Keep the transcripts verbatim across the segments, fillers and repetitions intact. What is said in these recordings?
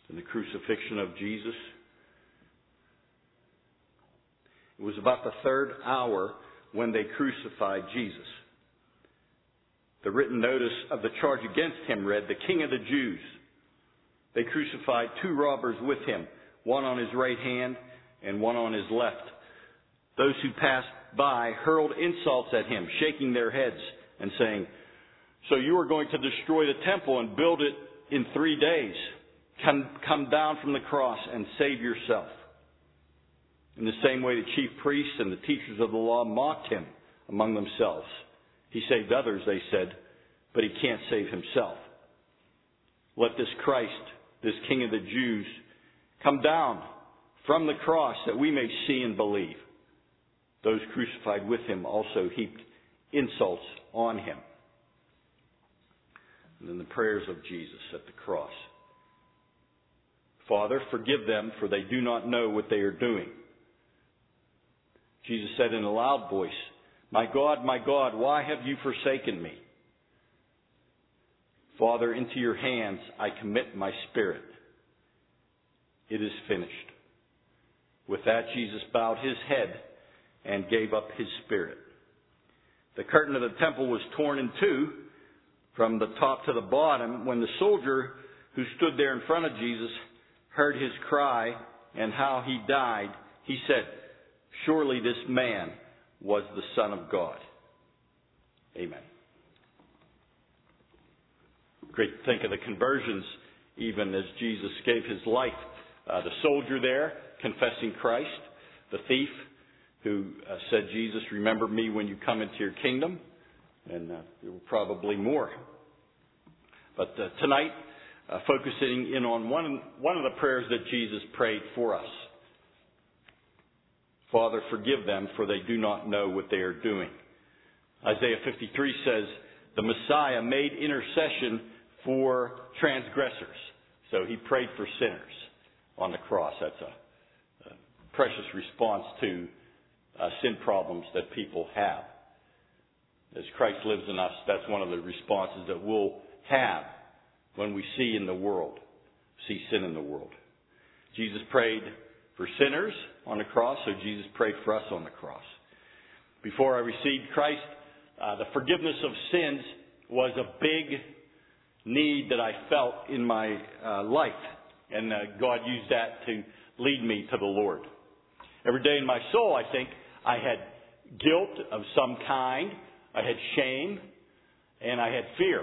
in the crucifixion of Jesus. It was about the third hour when they crucified Jesus. The written notice of the charge against him read, "The King of the Jews." They crucified two robbers with him, one on his right hand and one on his left. Those who passed by hurled insults at him, shaking their heads and saying, "So you are going to destroy the temple and build it in three days. Come, come down from the cross and save yourself." In the same way, the chief priests and the teachers of the law mocked him among themselves. "He saved others," they said, "but he can't save himself. Let this Christ, this King of the Jews, come down from the cross that we may see and believe." Those crucified with him also heaped insults on him. And then the prayers of Jesus at the cross. "Father, forgive them, for they do not know what they are doing." Jesus said in a loud voice, "My God, my God, why have you forsaken me? Father, into your hands I commit my spirit. It is finished." With that, Jesus bowed his head and gave up his spirit. The curtain of the temple was torn in two from the top to the bottom. When the soldier who stood there in front of Jesus heard his cry and how he died, he said, "Surely this man was the Son of God." Amen. Great to think of the conversions, even as Jesus gave his life. Uh, the soldier there confessing Christ, the thief who uh, said, "Jesus, remember me when you come into your kingdom," and uh, there were probably more. But uh, tonight, uh, focusing in on one one of the prayers that Jesus prayed for us. "Father, forgive them, for they do not know what they are doing." Isaiah fifty-three says, "The Messiah made intercession for transgressors." So he prayed for sinners on the cross. That's a, a precious response to uh, sin problems that people have. As Christ lives in us, that's one of the responses that we'll have when we see in the world, see sin in the world. Jesus prayed for sinners on the cross, so Jesus prayed for us on the cross. Before I received Christ, uh, the forgiveness of sins was a big need that I felt in my uh, life, and uh, God used that to lead me to the Lord. Every day in my soul, I think, I had guilt of some kind, I had shame, and I had fear.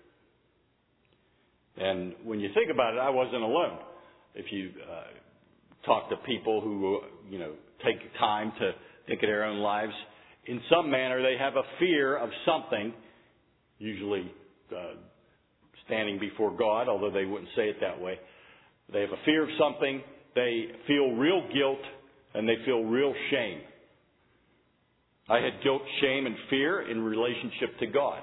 And when you think about it, I wasn't alone. If you uh, talk to people who, you know, take time to think of their own lives, in some manner they have a fear of something, usually uh, standing before God, although they wouldn't say it that way. They have a fear of something, they feel real guilt, and they feel real shame. I had guilt, shame, and fear in relationship to God.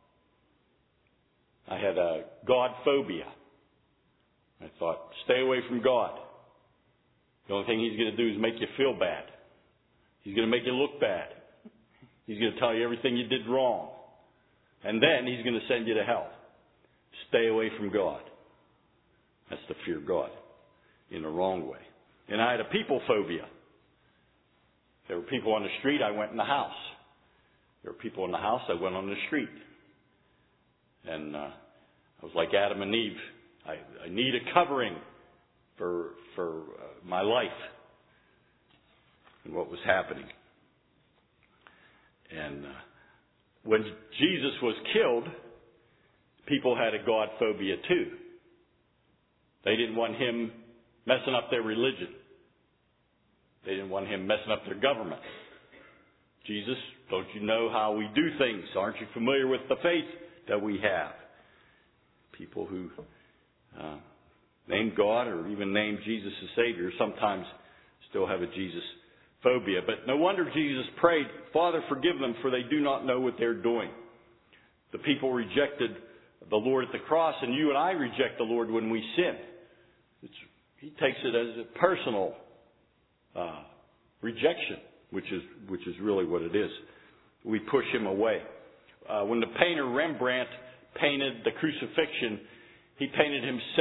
I had a God phobia. I thought, stay away from God. The only thing He's going to do is make you feel bad. He's going to make you look bad. He's going to tell you everything you did wrong. And then He's going to send you to hell. Stay away from God. That's to fear God in the wrong way. And I had a people phobia. There were people on the street, I went in the house. There were people in the house, I went on the street. And uh, I was like Adam and Eve. I, I need a covering for for uh, my life and what was happening. And uh, when Jesus was killed, people had a God phobia too. They didn't want Him messing up their religion. They didn't want Him messing up their government. Jesus, don't you know how we do things? Aren't you familiar with the faith that we have? People who uh, name God or even name Jesus as Savior sometimes still have a Jesus phobia. But no wonder Jesus prayed, Father, forgive them, for they do not know what they're doing. The people rejected the Lord at the cross, and you and I reject the Lord when we sin. It's, he takes it as a personal uh, rejection, which is which is really what it is. We push Him away. Uh, when the painter Rembrandt painted the crucifixion, he painted himself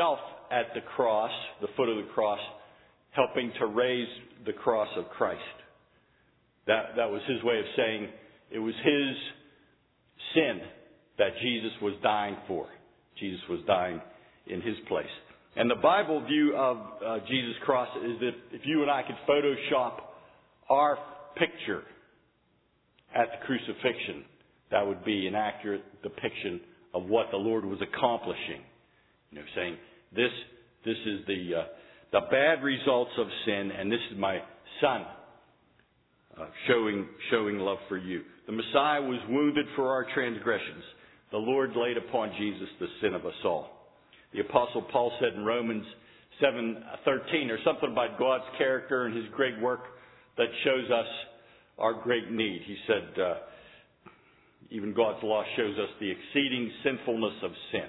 at the cross, the foot of the cross, helping to raise the cross of Christ. That, that was his way of saying it was his sin that Jesus was dying for. Jesus was dying in his place. And the Bible view of uh, Jesus' cross is that if you and I could Photoshop our picture at the crucifixion, that would be an accurate depiction of what the Lord was accomplishing. You know, saying, this this is the uh, the bad results of sin, and this is my Son uh, showing showing love for you. The Messiah was wounded for our transgressions. The Lord laid upon Jesus the sin of us all. The Apostle Paul said in Romans seven thirteen, there's something about God's character and his great work that shows us our great need. He said, uh, even God's law shows us the exceeding sinfulness of sin.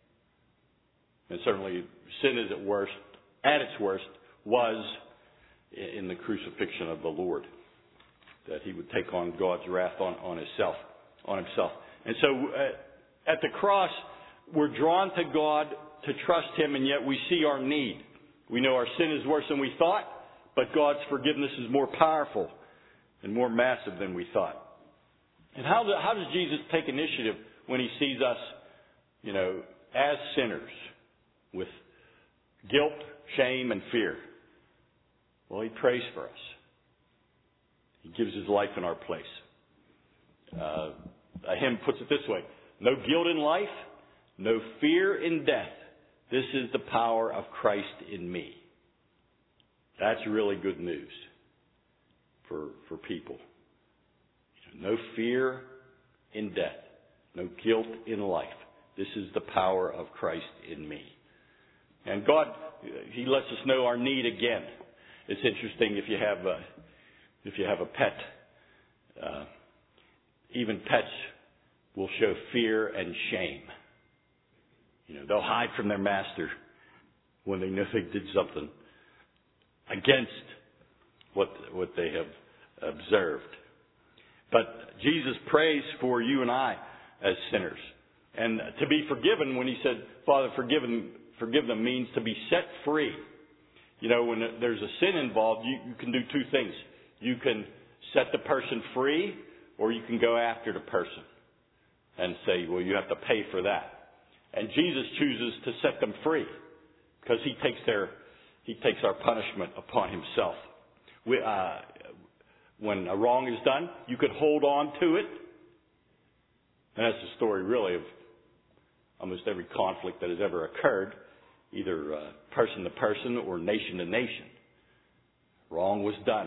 And certainly sin is at worst, at its worst, was in the crucifixion of the Lord. That he would take on God's wrath on, on himself, on himself. And so uh, at the cross, we're drawn to God to trust him, and yet we see our need. We know our sin is worse than we thought, but God's forgiveness is more powerful and more massive than we thought. And how, do, how does Jesus take initiative when he sees us, you know, as sinners with guilt, shame, and fear? Well, he prays for us. He gives his life in our place. Uh, a hymn puts it this way: no guilt in life, no fear in death. This is the power of Christ in me. That's really good news for, for people. No fear in death. No guilt in life. This is the power of Christ in me. And God, he lets us know our need again. It's interesting if you have a, if you have a pet. Uh, even pets will show fear and shame. You know, they'll hide from their master when they know they did something against what what they have observed. But Jesus prays for you and I as sinners. And to be forgiven, when he said, Father, forgiven, forgive them, means to be set free. You know, when there's a sin involved, you, you can do two things. You can set the person free, or you can go after the person and say, well, you have to pay for that. And Jesus chooses to set them free because he takes their, he takes our punishment upon himself. We, uh, when a wrong is done, you could hold on to it. And that's the story really of almost every conflict that has ever occurred, either uh, person to person or nation to nation. Wrong was done.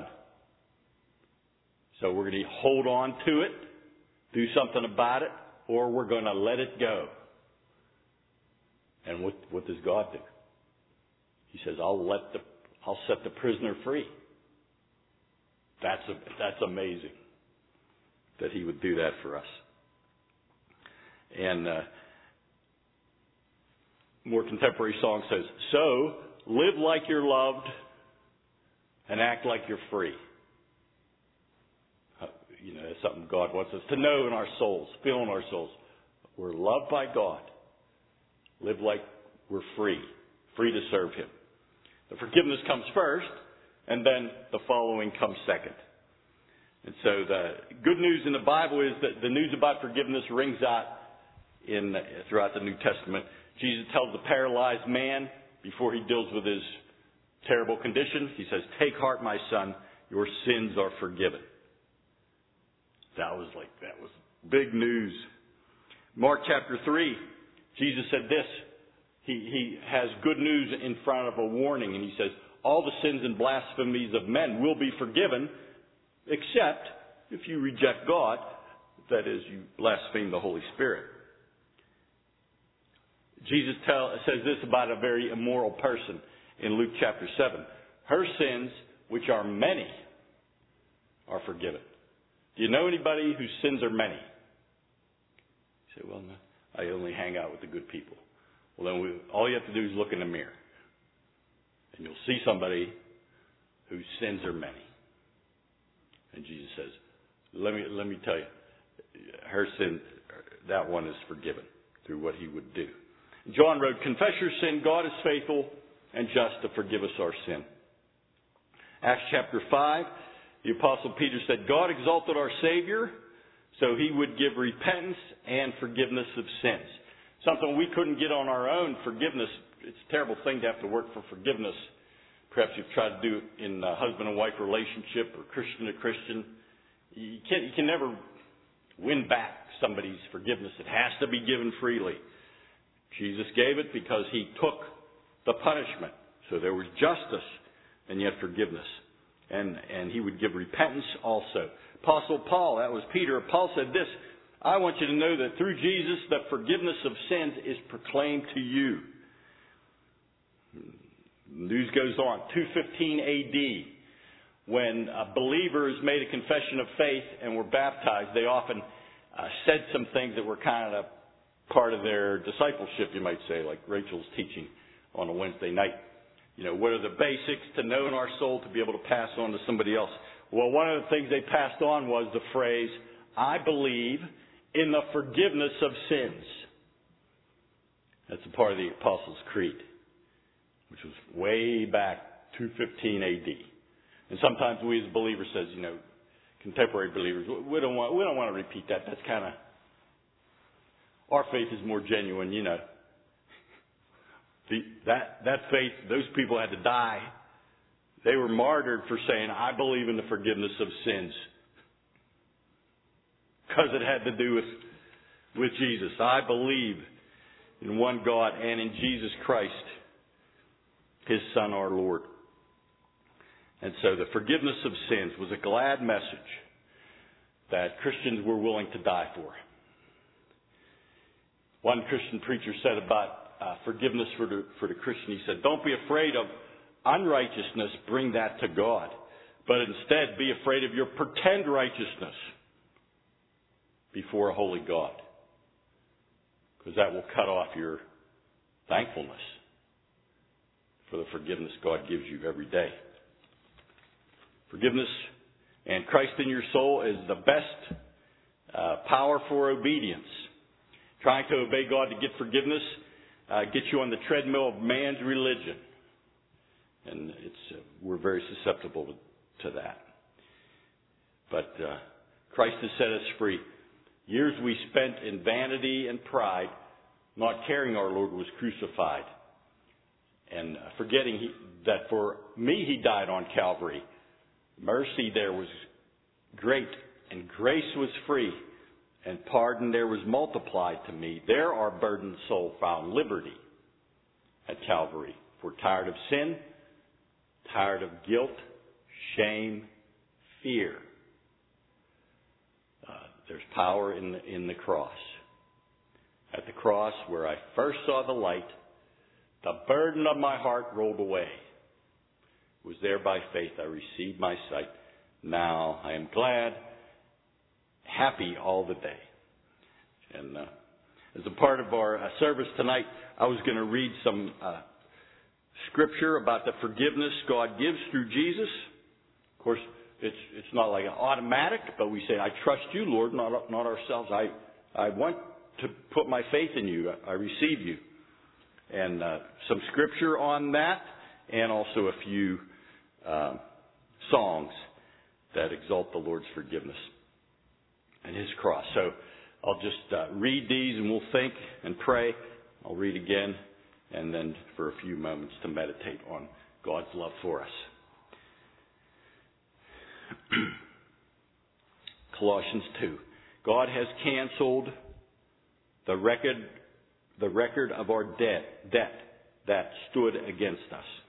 So we're going to hold on to it, do something about it, or we're going to let it go. And what, what does God do? He says, I'll let the, I'll set the prisoner free. That's a, that's amazing that he would do that for us. And uh, more contemporary song says, so live like you're loved and act like you're free. Uh, you know, that's something God wants us to know in our souls, feel in our souls. We're loved by God. Live like we're free, free to serve him. The forgiveness comes first, and then the following comes second. And so the good news in the Bible is that the news about forgiveness rings out in throughout the New Testament. Jesus tells the paralyzed man before he deals with his terrible condition, he says, take heart, my son, your sins are forgiven. That was like, that was big news. Mark chapter three. Jesus said this. He, he has good news in front of a warning, and he says, all the sins and blasphemies of men will be forgiven, except if you reject God, that is, you blaspheme the Holy Spirit. Jesus tell, says this about a very immoral person in Luke chapter seven. Her sins, which are many, are forgiven. Do you know anybody whose sins are many? You say, well, no. I only hang out with the good people. Well, then we, all you have to do is look in the mirror. And you'll see somebody whose sins are many. And Jesus says, let me, let me tell you, her sin, that one is forgiven through what he would do. John wrote, confess your sin, God is faithful and just to forgive us our sin. Acts chapter five, the Apostle Peter said, God exalted our Savior so He would give repentance and forgiveness of sins. Something we couldn't get on our own, forgiveness. It's a terrible thing to have to work for forgiveness. Perhaps you've tried to do it in a husband and wife relationship or Christian to Christian. You can, you can never win back somebody's forgiveness. It has to be given freely. Jesus gave it because He took the punishment. So there was justice and yet forgiveness. And, and He would give repentance also. Apostle Paul, that was Peter, Paul said this, I want you to know that through Jesus, the forgiveness of sins is proclaimed to you. News goes on. two fifteen A D, when uh, believers made a confession of faith and were baptized, they often uh, said some things that were kind of part of their discipleship, you might say, like Rachel's teaching on a Wednesday night. You know, what are the basics to know in our soul to be able to pass on to somebody else? Well, one of the things they passed on was the phrase, I believe in the forgiveness of sins. That's a part of the Apostles' Creed, which was way back two fifteen A D. And sometimes we as believers says, you know, contemporary believers, we don't want we don't want to repeat that. That's kind of, our faith is more genuine, you know. The, that that faith, those people had to die. They were martyred for saying, I believe in the forgiveness of sins. Because it had to do with, with Jesus. I believe in one God and in Jesus Christ, His Son, our Lord. And so the forgiveness of sins was a glad message that Christians were willing to die for. One Christian preacher said about uh, forgiveness for the, for the Christian, he said, don't be afraid of unrighteousness, bring that to God. But instead, be afraid of your pretend righteousness before a holy God. Because that will cut off your thankfulness for the forgiveness God gives you every day. Forgiveness and Christ in your soul is the best uh, power for obedience. Trying to obey God to get forgiveness uh, gets you on the treadmill of man's religion. And it's uh, we're very susceptible to that. But uh, Christ has set us free. Years we spent in vanity and pride, not caring our Lord was crucified. And forgetting he, that for me He died on Calvary. Mercy there was great, and grace was free, and pardon there was multiplied to me. There our burdened soul found liberty at Calvary. If we're tired of sin, tired of guilt, shame, fear, uh, there's power in the, in the cross. At the cross, where I first saw the light, the burden of my heart rolled away. It was there by faith I received my sight. Now I am glad, happy all the day. And uh, as a part of our uh, service tonight, I was going to read some uh, scripture about the forgiveness God gives through Jesus. Of course, it's it's not like an automatic, but we say, I trust you, Lord, not not ourselves. I I want to put my faith in you. I, I receive you. And uh, some scripture on that, and also a few uh, songs that exalt the Lord's forgiveness and His cross. So I'll just uh, read these and we'll think and pray. I'll read again and then for a few moments to meditate on God's love for us. Colossians two. God has canceled the record, the record of our debt, debt that stood against us.